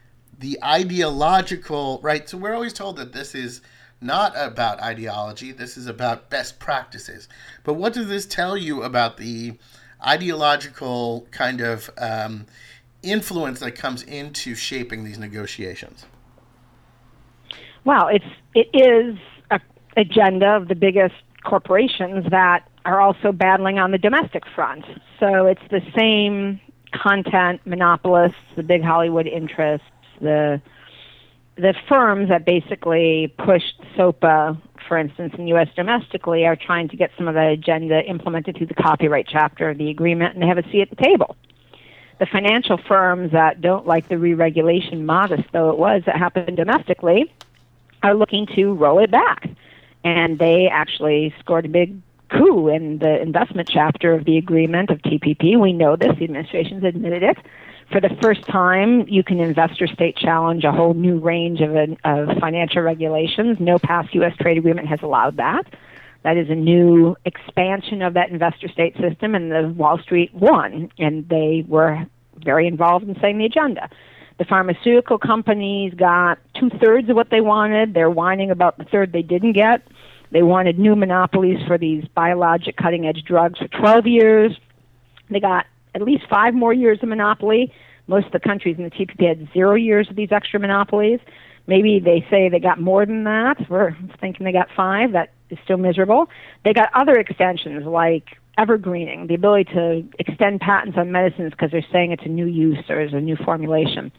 the ideological, right? So we're always told that this is not about ideology, this is about best practices. But what does this tell you about the ideological kind of um, influence that comes into shaping these negotiations? Well, it's it is an agenda of the biggest corporations that are also battling on the domestic front. So it's the same content monopolists, the big Hollywood interests, the the firms that basically pushed SOPA, for instance, in the U S domestically, are trying to get some of that agenda implemented through the copyright chapter of the agreement, and they have a seat at the table. The financial firms that don't like the re-regulation, modest though it was, that happened domestically, are looking to roll it back. And they actually scored a big coup in the investment chapter of the agreement of T P P. We know this. The administration's admitted it. For the first time, you can investor state challenge a whole new range of, of financial regulations. No past U S trade agreement has allowed that. That is a new expansion of that investor state system, and the Wall Street won, and they were very involved in setting the agenda. The pharmaceutical companies got two-thirds of what they wanted. They're whining about the third they didn't get. They wanted new monopolies for these biologic cutting-edge drugs for twelve years. They got at least five more years of monopoly. Most of the countries in the T P P had zero years of these extra monopolies. Maybe they say they got more than that. We're thinking they got five. That is still miserable. They got other extensions like evergreening, the ability to extend patents on medicines because they're saying it's a new use or is a new formulation.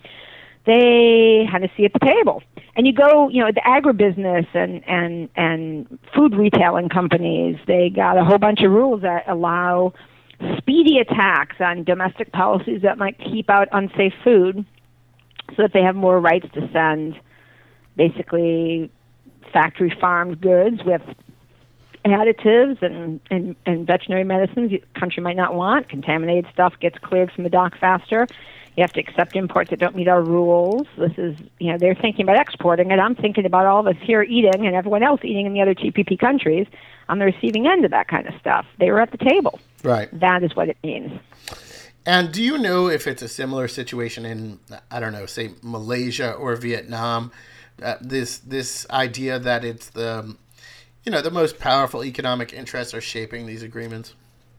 They had a seat at the table. And you go, you know, the agribusiness and, and, and food retailing companies, they got a whole bunch of rules that allow speedy attacks on domestic policies that might keep out unsafe food so that they have more rights to send basically factory farmed goods with additives and, and, and veterinary medicines the country might not want. Contaminated stuff gets cleared from the dock faster. You have to accept imports that don't meet our rules. This is, you know, they're thinking about exporting it. I'm thinking about all of us here eating and everyone else eating in the other T P P countries on the receiving end of that kind of stuff. They were at the table. Right. That is what it means. And do you know if it's a similar situation in, I don't know, say Malaysia or Vietnam? Uh, this this idea that it's the, you know, the most powerful economic interests are shaping these agreements?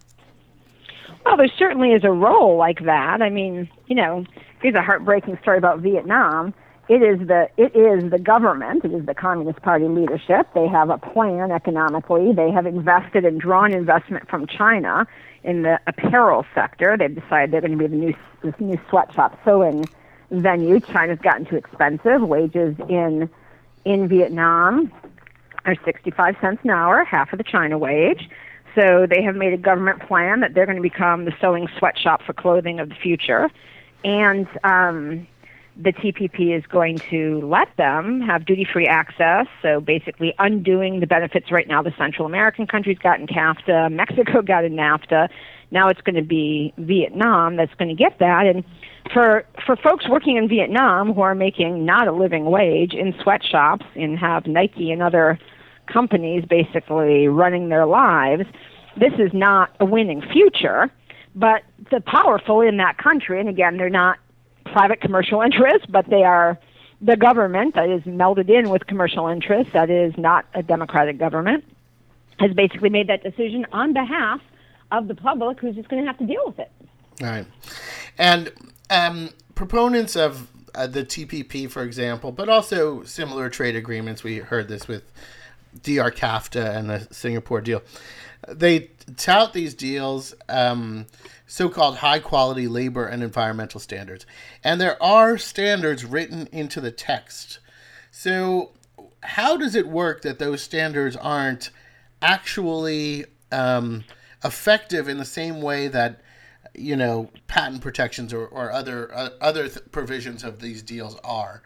Well, there certainly is a role like that. I mean, you know, here's a heartbreaking story about Vietnam. It is the it is the government. It is the Communist Party leadership. They have a plan economically. They have invested and drawn investment from China in the apparel sector. They've decided they're going to be the new this new sweatshop sewing venue. China's gotten too expensive. Wages in in Vietnam are sixty-five cents an hour, half of the China wage. So they have made a government plan that they're going to become the sewing sweatshop for clothing of the future. And um, the T P P is going to let them have duty-free access, so basically undoing the benefits right now the Central American countries got in CAFTA, Mexico got in NAFTA. Now it's going to be Vietnam that's going to get that. And for for folks working in Vietnam who are making not a living wage in sweatshops and have Nike and other companies basically running their lives, this is not a winning future. But the powerful in that country, and again, they're not private commercial interests, but they are the government that is melded in with commercial interests, that is not a democratic government, has basically made that decision on behalf of the public who's just going to have to deal with it. All right. And um, proponents of uh, the T P P, for example, but also similar trade agreements, we heard this with D R CAFTA and the Singapore deal, they tout these deals, um, so-called high-quality labor and environmental standards. And there are standards written into the text. So how does it work that those standards aren't actually um, effective in the same way that, you know, patent protections or, or other uh, other th- provisions of these deals are?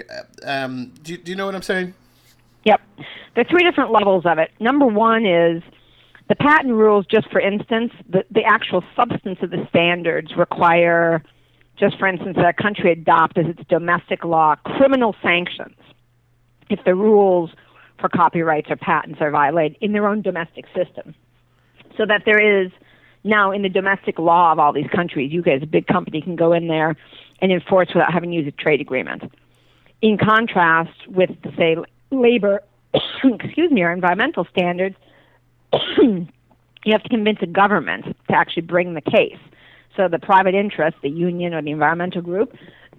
Um, do, do you know what I'm saying? Yep. There are three different levels of it. Number one is the patent rules, just for instance, the, the actual substance of the standards require, just for instance, that a country adopt as its domestic law criminal sanctions if the rules for copyrights or patents are violated in their own domestic system. So that there is now in the domestic law of all these countries, you guys, a big company, can go in there and enforce without having to use a trade agreement. In contrast with, say, labor, excuse me, or environmental standards, you have to convince a government to actually bring the case. So the private interest, the union or the environmental group,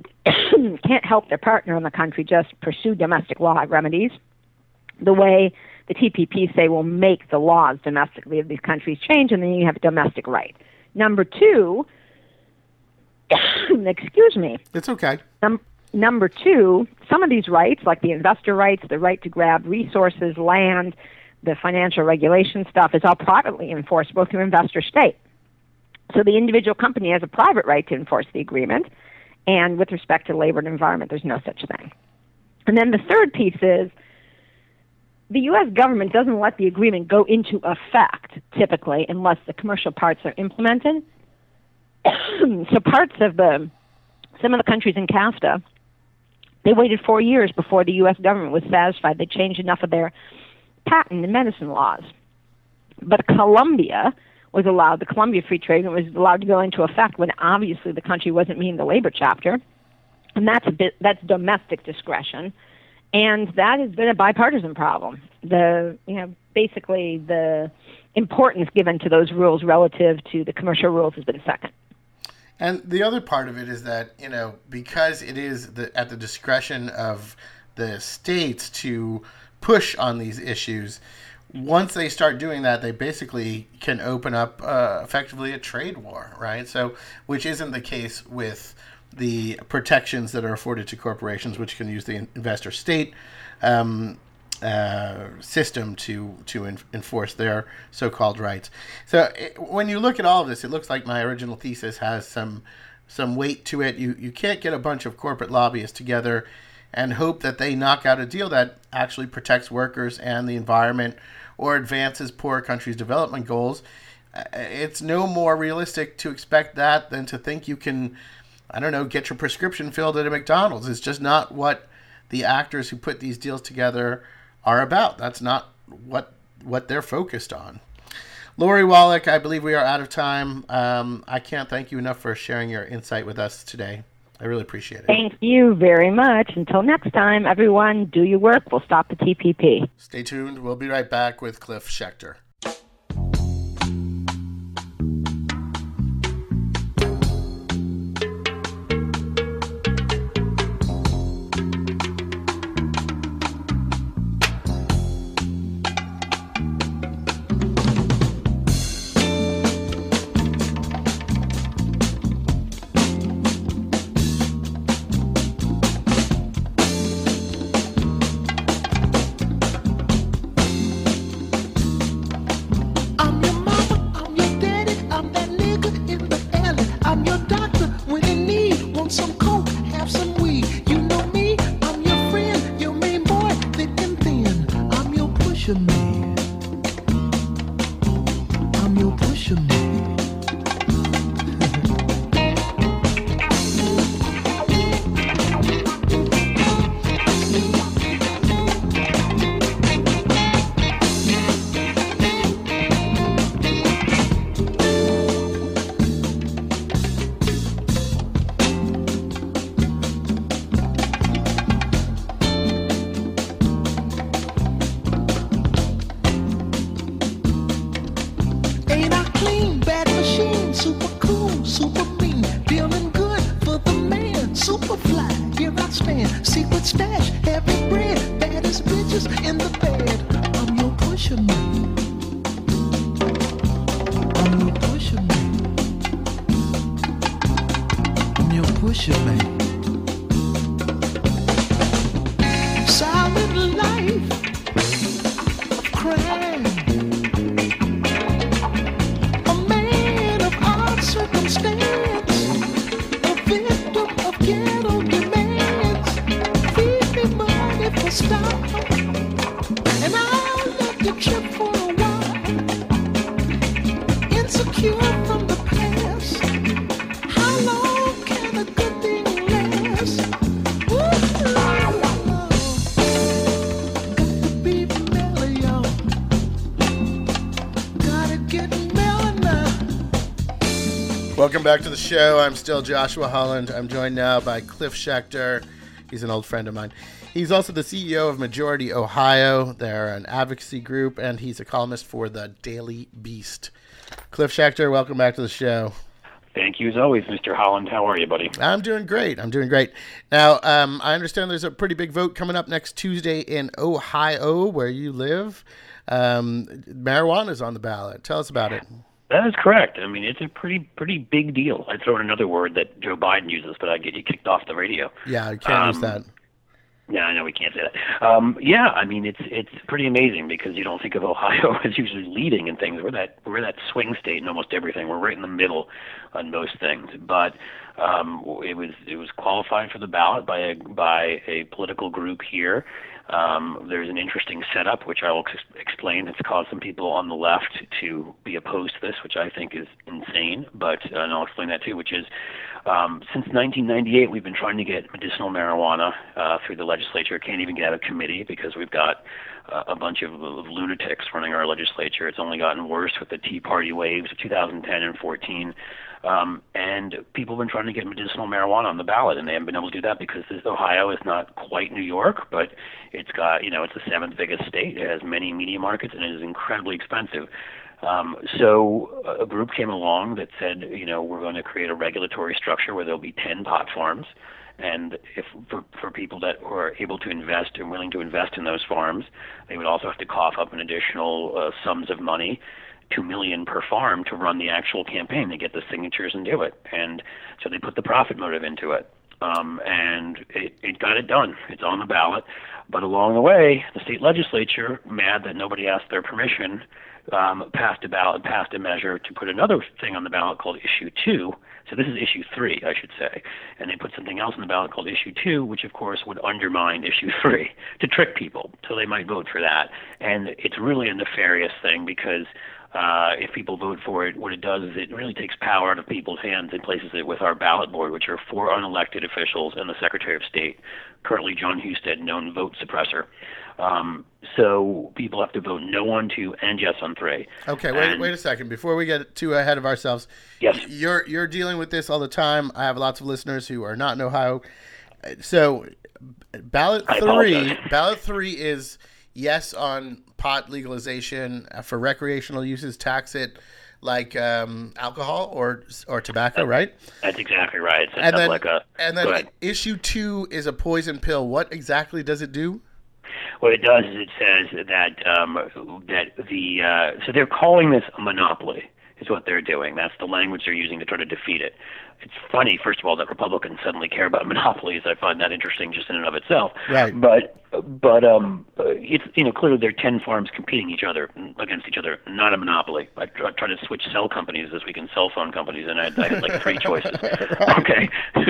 can't help their partner in the country just pursue domestic law remedies the way the T P P say will make the laws domestically of these countries change, and then you have a domestic right. Number two, excuse me. It's okay. Um, Number two, some of these rights, like the investor rights, the right to grab resources, land, the financial regulation stuff, is all privately enforceable through investor state. So the individual company has a private right to enforce the agreement, and with respect to labor and environment, there's no such thing. And then the third piece is the U S government doesn't let the agreement go into effect, typically, unless the commercial parts are implemented. So parts of the, some of the countries in CAFTA, they waited four years before the U S government was satisfied they changed enough of their patent and medicine laws. But Colombia was allowed, the Colombia Free Trade Agreement was allowed to go into effect when obviously the country wasn't meeting the labor chapter. And that's a bit, that's domestic discretion. And that has been a bipartisan problem. The, you know, basically the importance given to those rules relative to the commercial rules has been second. And the other part of it is that, you know, because it is the, at the discretion of the states to push on these issues, once they start doing that, they basically can open up uh, effectively a trade war, right? So, which isn't the case with the protections that are afforded to corporations, which can use the investor state um, uh, system to to en- enforce their so-called rights. So it, when you look at all of this, it looks like my original thesis has some some weight to it. You you can't get a bunch of corporate lobbyists together and hope that they knock out a deal that actually protects workers and the environment or advances poor countries' development goals. It's no more realistic to expect that than to think you can, I don't know, get your prescription filled at a McDonald's. It's just not what the actors who put these deals together are about. That's not what what they're focused on. Lori Wallach, I believe we are out of time. Um, I can't thank you enough for sharing your insight with us today. I really appreciate it. Thank you very much. Until next time, everyone, do your work. We'll stop the T P P. Stay tuned. We'll be right back with Cliff Schechter. Welcome back to the show. I'm still Joshua Holland. I'm joined now by Cliff Schechter. He's an old friend of mine. He's also the C E O of Majority Ohio. They're an advocacy group, and he's a columnist for the Daily Beast. Cliff Schechter, welcome back to the show. Thank you as always, Mister Holland. How are you, buddy? I'm doing great. I'm doing great. Now, um, I understand there's a pretty big vote coming up next Tuesday in Ohio, where you live. Um, marijuana's on the ballot. Tell us about it. That is correct. I mean, it's a pretty pretty big deal. I'd throw in another word that Joe Biden uses, but I'd get you kicked off the radio. Yeah, I can't um, use that. Yeah, I know we can't say that. Um, yeah, I mean, it's it's pretty amazing because you don't think of Ohio as usually leading in things. We're that we're that swing state in almost everything. We're right in the middle on most things. But um, it was it was qualified for the ballot by a by a political group here. Um, there's an interesting setup, which I will ex- explain. It's caused some people on the left to be opposed to this, which I think is insane. But uh, and I'll explain that too, which is um, since nineteen ninety-eight, we've been trying to get medicinal marijuana uh, through the legislature. Can't even get out of committee because we've got uh, a bunch of, of lunatics running our legislature. It's only gotten worse with the Tea Party waves of two thousand ten and fourteen. Um, and people have been trying to get medicinal marijuana on the ballot, and they haven't been able to do that because this Ohio is not quite New York, but it's got, you know, it's the seventh biggest state. It has many media markets, and it is incredibly expensive. Um, so a group came along that said, you know, we're going to create a regulatory structure where there'll be ten pot farms, and if for, for people that are able to invest and willing to invest in those farms, they would also have to cough up an additional uh, sums of money, two million per farm, to run the actual campaign, to get the signatures and do it. And so they put the profit motive into it. um, and it, it got it done. It's on the ballot. But along the way, the state legislature, mad that nobody asked their permission, um, passed a ballot, passed a measure to put another thing on the ballot called Issue two. So this is Issue three, I should say. And they put something else on the ballot called Issue two, which, of course, would undermine Issue three to trick people. So they might vote for that. And it's really a nefarious thing because uh, if people vote for it, what it does is it really takes power out of people's hands and places it with our ballot board, which are four unelected officials and the Secretary of State, currently John Husted, known vote suppressor. Um, so people have to vote no on two and yes on three. Okay, wait, and, wait a second. Before we get too ahead of ourselves, yes. you're you're dealing with this all the time. I have lots of listeners who are not in Ohio. So ballot I three, apologize. ballot three is yes on pot legalization for recreational uses. Tax it like um, alcohol or or tobacco, right? That's exactly right. It's and then, like a, and then issue two is a poison pill. What exactly does it do? What it does is it says that um, that the uh, so they're calling this a monopoly is what they're doing. That's the language they're using to try to defeat it. It's funny, first of all, that Republicans suddenly care about monopolies. I find that interesting just in and of itself. Right. But but um, it's you know clearly there are ten farms competing each other against each other, not a monopoly. I try, try to switch cell companies this week in cell phone companies, and I, I had like three choices. Okay.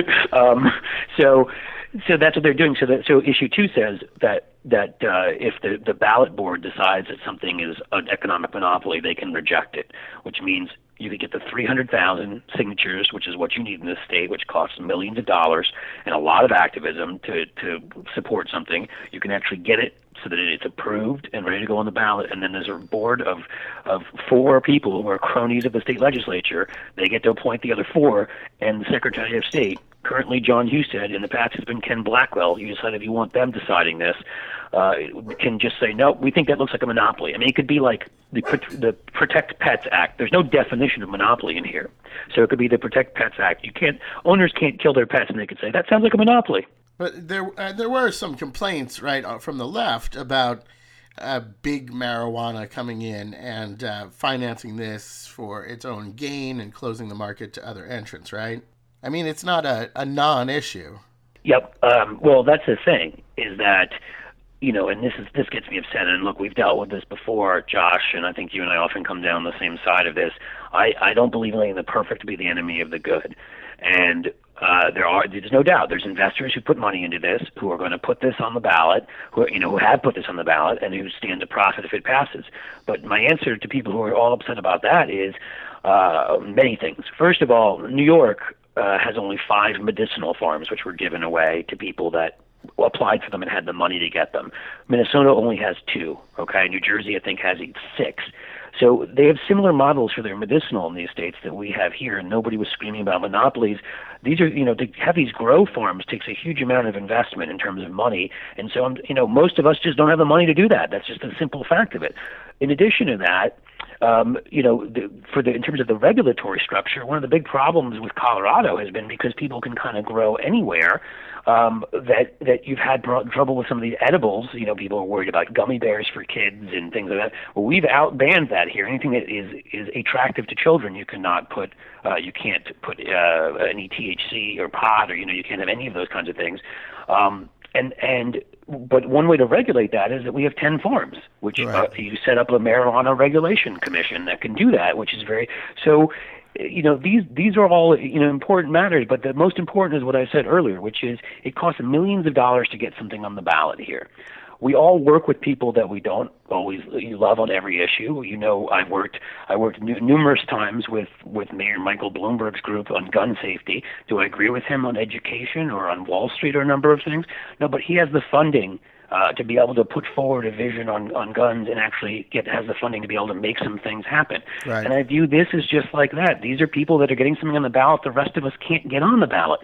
um, so. So that's what they're doing. So that so issue two says that that uh, if the, the ballot board decides that something is an economic monopoly, they can reject it, which means you could get the three hundred thousand signatures, which is what you need in this state, which costs millions of dollars and a lot of activism to, to support something. You can actually get it so that it's approved and ready to go on the ballot. And then there's a board of, of four people who are cronies of the state legislature. They get to appoint the other four, and the Secretary of State, currently John Husted, in the past has been Ken Blackwell. You decide if you want them deciding this, uh, can just say, no, we think that looks like a monopoly. I mean, it could be like the, the Protect Pets Act. There's no definition of monopoly in here. So it could be the Protect Pets Act. You can't, owners can't kill their pets, and they could say, that sounds like a monopoly. But there, uh, there were some complaints, right, from the left about uh, big marijuana coming in and uh, financing this for its own gain and closing the market to other entrants, right? I mean, it's not a, a non-issue. Yep. Um, well, that's the thing, is that, you know, and this is this gets me upset. And look, we've dealt with this before, Josh, and I think you and I often come down the same side of this. I, I don't believe in letting the perfect to be the enemy of the good. And uh, there are, there's no doubt, there's investors who put money into this, who are going to put this on the ballot, who are, you know, who have put this on the ballot, and who stand to profit if it passes. But my answer to people who are all upset about that is uh, many things. First of all, New York uh, has only five medicinal farms, which were given away to people that applied for them and had the money to get them. Minnesota only has two. Okay, New Jersey, I think, has six. So they have similar models for their medicinal in these states that we have here, and nobody was screaming about monopolies. These are, you know, to have these grow farms takes a huge amount of investment in terms of money, and so, you know, most of us just don't have the money to do that. That's just a simple fact of it. In addition to that, um, you know, the, for the in terms of the regulatory structure, one of the big problems with Colorado has been because people can kind of grow anywhere. Um, that that you've had bro- trouble with some of the edibles. You know, people are worried about gummy bears for kids and things like that. Well, we've out banned that here. Anything that is is attractive to children, you cannot put. Uh, you can't put uh, any T H C or pot, or you know, you can't have any of those kinds of things. Um, and and but one way to regulate that is that we have ten farms, which right. uh, you set up a marijuana regulation commission that can do that, which is very so. You know, these these are all, you know, important matters, but the most important is what I said earlier, which is it costs millions of dollars to get something on the ballot here. We all work with people that we don't always love on every issue. You know, I've worked I worked n- numerous times with, with Mayor Michael Bloomberg's group on gun safety. Do I agree with him on education or on Wall Street or a number of things? No, but he has the funding Uh, to be able to put forward a vision on, on guns and actually get has the funding to be able to make some things happen. Right. And I view this as just like that. These are people that are getting something on the ballot. The rest of us can't get on the ballot.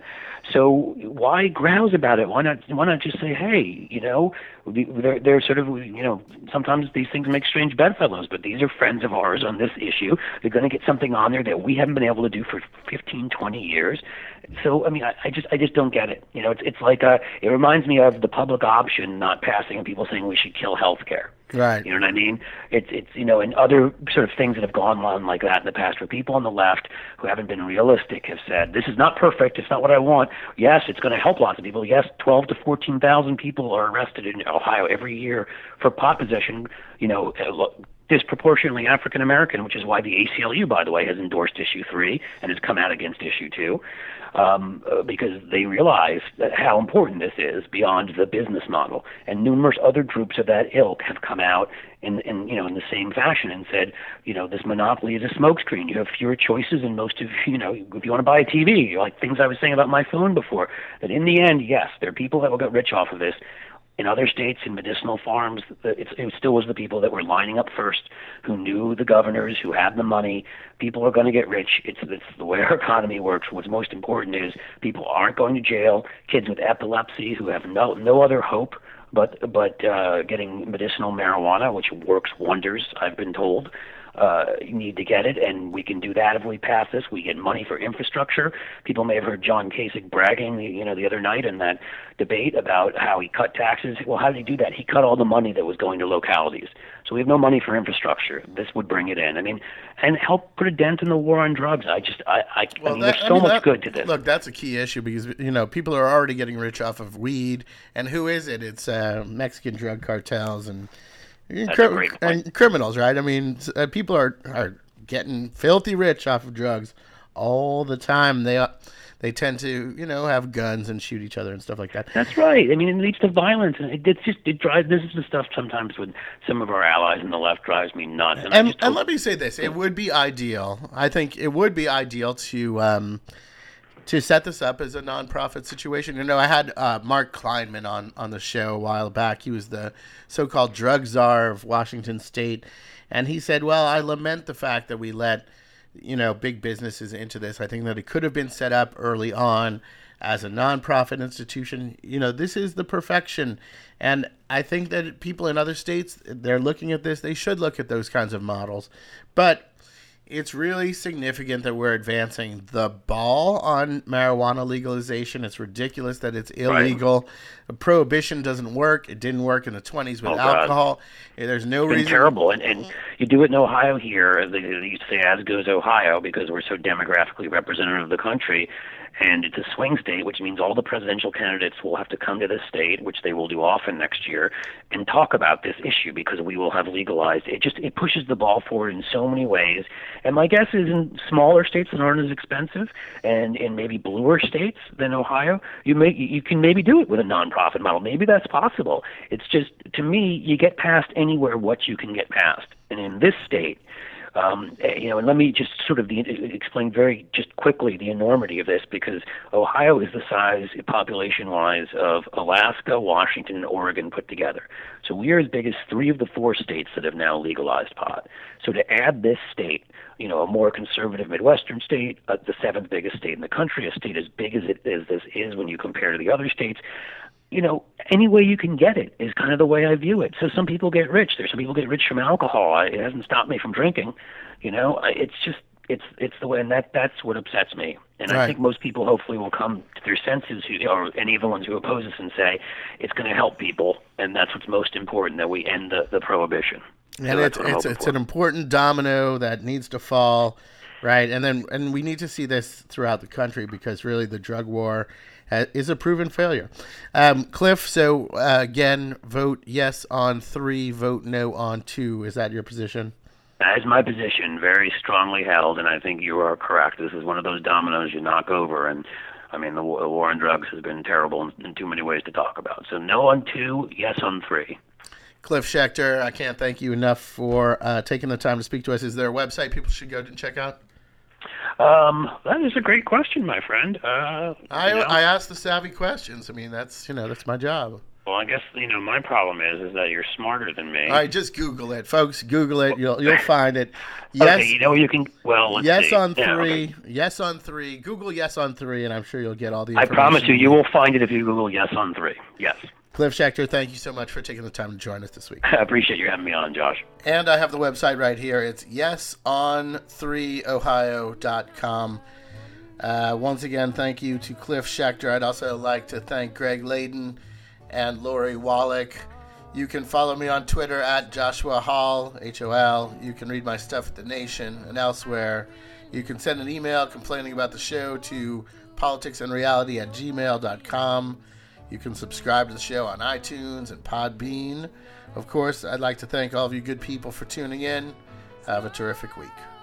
So why grouse about it? Why not? Why not just say, hey, you know, they're, they're sort of, you know, sometimes these things make strange bedfellows, but these are friends of ours on this issue. They're going to get something on there that we haven't been able to do for fifteen, twenty years. So, I mean, I, I just, I just don't get it. You know, it's, it's like, a, it reminds me of the public option not not passing and people saying we should kill health care. Right. You know what I mean? It's, it's you know, and other sort of things that have gone on like that in the past where people on the left who haven't been realistic have said, this is not perfect, it's not what I want. Yes, it's going to help lots of people. Yes, twelve to fourteen thousand people are arrested in Ohio every year for pot possession, you know, disproportionately African American, which is why the A C L U, by the way, has endorsed issue three and has come out against issue two. Um, uh, because they realize that how important this is beyond the business model. And numerous other groups of that ilk have come out in, in you know in the same fashion and said, you know, this monopoly is a smokescreen. You have fewer choices, and most of you know, if you want to buy a T V, like things I was saying about my phone before, that in the end, yes, there are people that will get rich off of this. In other states, in medicinal farms, it, it still was the people that were lining up first, who knew the governors, who had the money. People are going to get rich. It's, it's the way our economy works. What's most important is people aren't going to jail. Kids with epilepsy who have no no other hope but but uh, getting medicinal marijuana, which works wonders, I've been told. Uh, you need to get it, and we can do that if we pass this. We get money for infrastructure. People may have heard John Kasich bragging, you know, the other night in that debate about how he cut taxes. Well, how did he do that? He cut all the money that was going to localities. So we have no money for infrastructure. This would bring it in. I mean, and help put a dent in the war on drugs. I just, I, I, well, I mean, that, there's so I mean, much that, good to this. Look, that's a key issue because, you know, people are already getting rich off of weed. And who is it? It's uh, Mexican drug cartels and Cri- and criminals, right? I mean, uh, people are, are getting filthy rich off of drugs all the time. They uh, they tend to, you know, have guns and shoot each other and stuff like that. That's right. I mean, it leads to violence, and it, it's just it drives. This is the stuff sometimes with some of our allies in the left drives me nuts. And and, and let me say this: it would be ideal. I think it would be ideal to. Um, To set this up as a nonprofit situation. You know, I had uh, Mark Kleinman on, on the show a while back. He was the so-called drug czar of Washington State. And he said, well, I lament the fact that we let, you know, big businesses into this. I think that it could have been set up early on as a nonprofit institution. You know, this is the perfection. And I think that people in other states, they're looking at this. They should look at those kinds of models. But it's really significant that we're advancing the ball on marijuana legalization. It's ridiculous that it's illegal. Right. Prohibition doesn't work. It didn't work in the twenties with oh, alcohol. There's no it's been reason. Terrible. And, and you do it in Ohio here. They, they used to say, as goes Ohio, because we're so demographically representative of the country. And it's a swing state, which means all the presidential candidates will have to come to this state, which they will do often next year, and talk about this issue because we will have legalized. It just it pushes the ball forward in so many ways. And my guess is in smaller states that aren't as expensive, and in maybe bluer states than Ohio, you may you can maybe do it with a nonprofit model. Maybe that's possible. It's just, to me, you get past anywhere what you can get past. And in this state, Um, you know, and let me just sort of the, explain very just quickly the enormity of this, because Ohio is the size, population-wise, of Alaska, Washington, and Oregon put together. So we are as big as three of the four states that have now legalized pot. So to add this state, you know, a more conservative Midwestern state, uh, the seventh biggest state in the country, a state as big as it as this is when you compare to the other states, you know, any way you can get it is kind of the way I view it. So some people get rich. There's some people get rich from alcohol. I, it hasn't stopped me from drinking. You know, I, it's just it's it's the way, and that that's what upsets me. And right. I think most people hopefully will come to their senses, who, or any of the ones who oppose us, and say it's going to help people, and that's what's most important, that we end the, the prohibition. And so it's it's, it's an important domino that needs to fall, right? And then and we need to see this throughout the country, because really the drug war is a proven failure. Um, Cliff, so uh, again, vote yes on three, vote no on two. Is that your position? That is my position, very strongly held, and I think you are correct. This is one of those dominoes you knock over, and I mean, the war, the war on drugs has been terrible in, in too many ways to talk about. So no on two, yes on three. Cliff Schecter, I can't thank you enough for uh, taking the time to speak to us. Is there a website people should go and check out? Um, that is a great question, my friend. Uh, I you know, I ask the savvy questions. I mean, that's you know that's my job. Well, I guess you know my problem is is that you're smarter than me. All right, just Google it, folks. Google it. You'll you'll find it. Yes. Okay, you know you can. Well, let's yes see. on three. Yeah, okay. Yes on three. Google yes on three, and I'm sure you'll get all the information. I promise you, you will find it if you Google yes on three. Yes. Cliff Schecter, thank you so much for taking the time to join us this week. I appreciate you having me on, Josh. And I have the website right here. It's yes on three ohio dot com. Uh, once again, thank you to Cliff Schecter. I'd also like to thank Greg Layden and Lori Wallach. You can follow me on Twitter at Joshua Hall, H O L. You can read my stuff at The Nation and elsewhere. You can send an email complaining about the show to politicsandreality at gmail dot com. You can subscribe to the show on iTunes and Podbean. Of course, I'd like to thank all of you good people for tuning in. Have a terrific week.